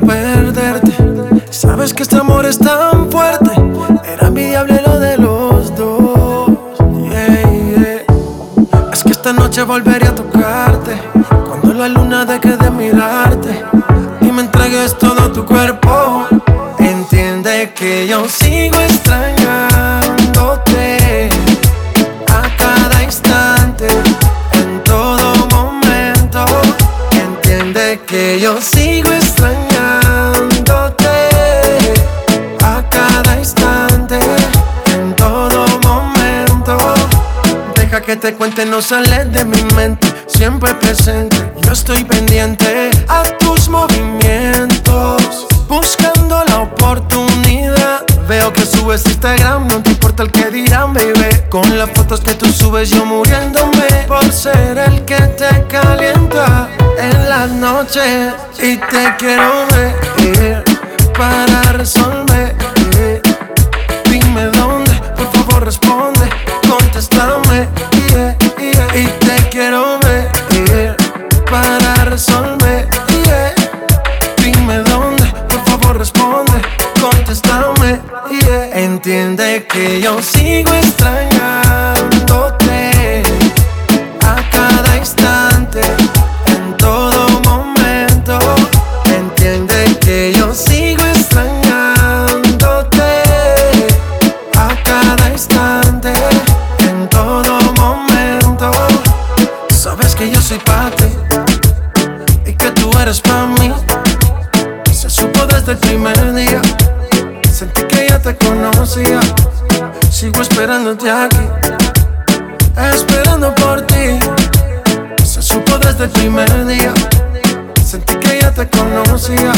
perderte. Sabes que este amor es tan fuerte. Era envidiable lo de los dos. Yeah, yeah. Es que esta noche volveré a tocarte cuando la luna deje de mirarte y me entregues todo tu cuerpo. Entiende que yo sigo extrañándote a cada instante, en todo momento. Entiende que yo sigo extrañándote a cada instante, en todo momento. Deja que te cuente, no sales de mi mente, siempre presente. Yo estoy pendiente a tus movimientos, buscando la oportunidad. Veo que subes Instagram, no te importa el que dirán, baby. Con las fotos que tú subes yo muriéndome por ser el que te calienta en las noches. Y te quiero ver para resolver. Dime dónde, por favor responde, contéstame. Y te quiero ver para resolver. Dime dónde, por favor responde, contéstame. Entiende que yo sigo extrañándote a cada instante, en todo momento. Entiende que yo sigo extrañándote a cada instante, en todo momento. Sabes que yo soy pa' ti y que tú eres pa' mí. Se supo desde el primer día, sentí que ya te conocía. Sigo esperándote aquí, esperando por ti. Se supo desde el primer día, sentí que ya te conocía.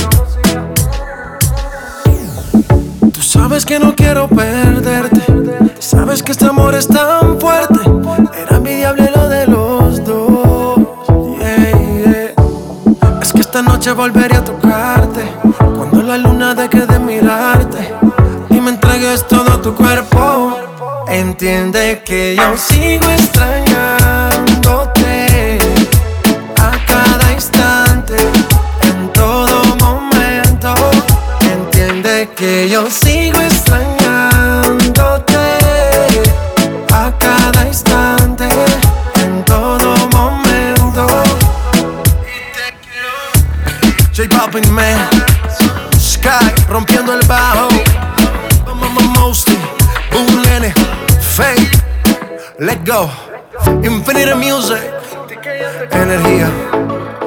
Tú sabes que no quiero perderte. Sabes que este amor es tan fuerte. Era envidiable lo de los dos. Yeah, yeah. Es que esta noche volveré a tocarte cuando la luna deje de mirarte y me entregues todo tu cuerpo. Entiende que yo sigo extrañándote a cada instante, en todo momento. Entiende que yo sigo extrañándote a cada instante, en todo momento. J Balvin, man, Sky rompiendo el bajo, Mostly, Boom Nene, Fake, Let Go, Infinite Music, energía.